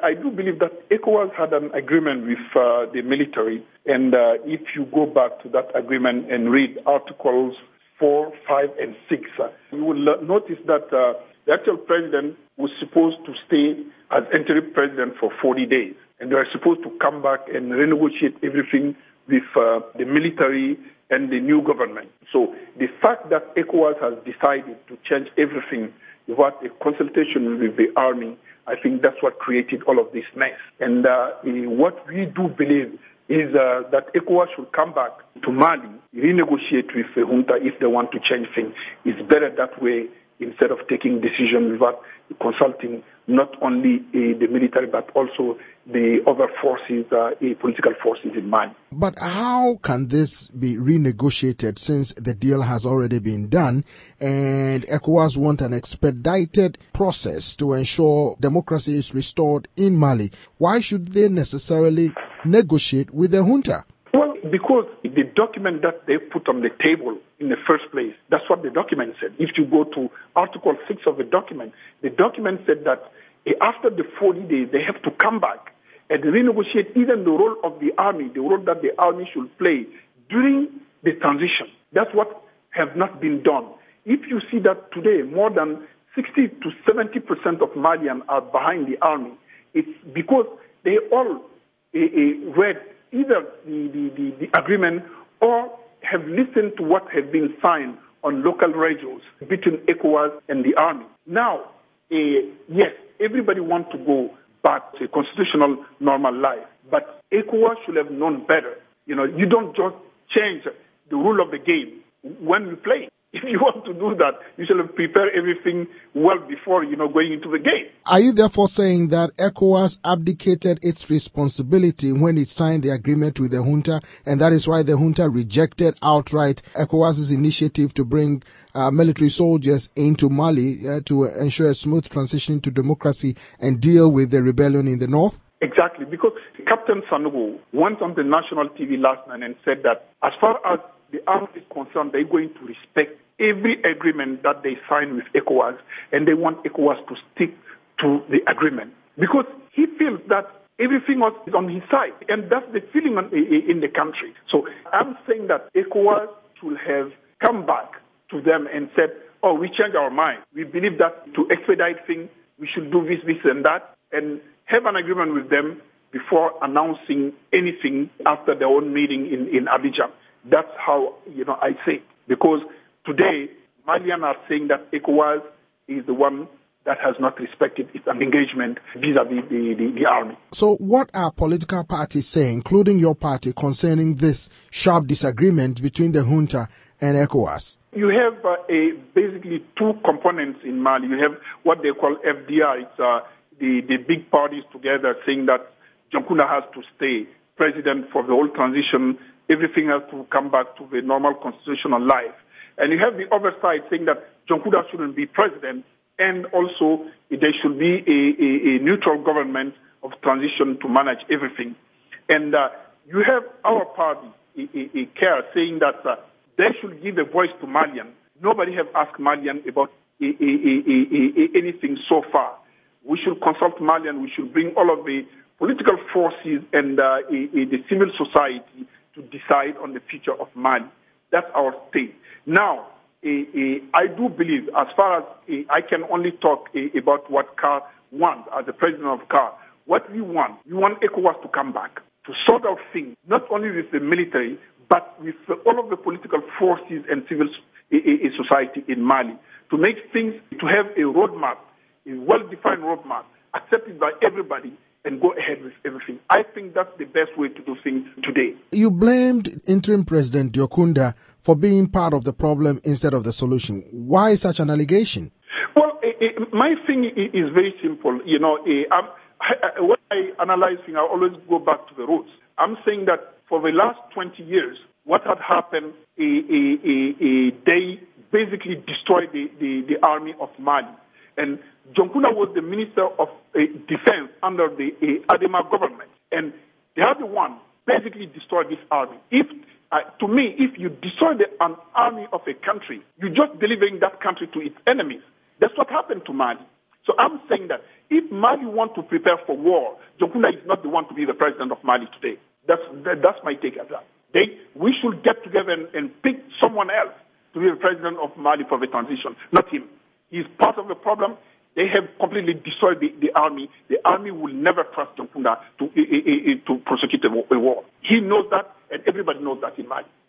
I do believe that ECOWAS had an agreement with the military, and if you go back to that agreement and read Articles 4, 5, and 6, you will notice that the actual president was supposed to stay as interim president for 40 days, and they are supposed to come back and renegotiate everything with the military and the new government. So the fact that ECOWAS has decided to change everything without a consultation with the army, I think that's what created all of this mess. And what we do believe is that ECOWAS should come back to Mali, renegotiate with the junta if they want to change things. It's better that way instead of taking decisions without consulting not only the military but also the other forces, political forces in Mali. But how can this be renegotiated since the deal has already been done and ECOWAS want an expedited process to ensure democracy is restored in Mali? Why should they necessarily negotiate with the junta? Well, because the document that they put on the table in the first place, that's what the document said. If you go to Article 6 of the document said that after the 40 days, they have to come back and renegotiate even the role of the army, the role that the army should play during the transition. That's what has not been done. If you see that today more than 60 to 70% of Malians are behind the army, it's because they all read either the agreement or have listened to what has been signed on local radios between ECOWAS and the army. Now, yes, everybody wants to go back to a constitutional normal life, but ECOWAS should have known better. You don't just change the rule of the game when you play. If you want to do that, you should have prepared everything well before, going into the game. Are you therefore saying that ECOWAS abdicated its responsibility when it signed the agreement with the junta, and that is why the junta rejected outright ECOWAS's initiative to bring military soldiers into Mali to ensure a smooth transition to democracy and deal with the rebellion in the north? Exactly, because Captain Sanogo went on the national TV last night and said that as far as the army is concerned, they're going to respect every agreement that they sign with ECOWAS, and they want ECOWAS to stick to the agreement. Because he feels that everything else is on his side, and that's the feeling in the country. So I'm saying that ECOWAS should have come back to them and said, we changed our mind. We believe that to expedite things, we should do this, and that, and have an agreement with them before announcing anything after their own meeting in Abidjan. That's how, I say. Because today, Malians are saying that ECOWAS is the one that has not respected its engagement vis-à-vis the army. So what are political parties saying, including your party, concerning this sharp disagreement between the junta and ECOWAS? You have basically two components in Mali. You have what they call FDR. It's the big parties together saying that Dioncounda has to stay president for the whole transition. Everything has to come back to the normal constitutional life. And you have the other side saying that Dioncounda shouldn't be president, and also there should be a neutral government of transition to manage everything. And you have our party, CARE, saying that they should give a voice to Malian. Nobody have asked Malian about anything so far. We should consult Malian. We should bring all of the political forces and the civil society to decide on the future of Mali. That's our state. Now, I do believe, as far as I can only talk about what CAR wants as the president of CAR, what we want ECOWAS to come back, to sort out things, not only with the military, but with all of the political forces and civil society in Mali, to make things, to have a roadmap, a well-defined roadmap, accepted by everybody, and go ahead with everything. I think that's the best way to do things today. You blamed interim President Dioncounda for being part of the problem instead of the solution. Why such an allegation? Well, my thing is very simple. When I analyze things, I always go back to the roots. I'm saying that for the last 20 years, what had happened, they basically destroyed the army of Mali. And Dioncounda was the Minister of Defense under the Adema government. And the other one basically destroyed this army. To me, if you destroy an army of a country, you're just delivering that country to its enemies. That's what happened to Mali. So I'm saying that if Mali want to prepare for war, John Kounda is not the one to be the president of Mali today. That's my take on that. We should get together and pick someone else to be the president of Mali for the transition, not him. He's part of the problem. They have completely destroyed the army. The army will never trust John Kounda to prosecute a war. He knows that, and everybody knows that in Mali.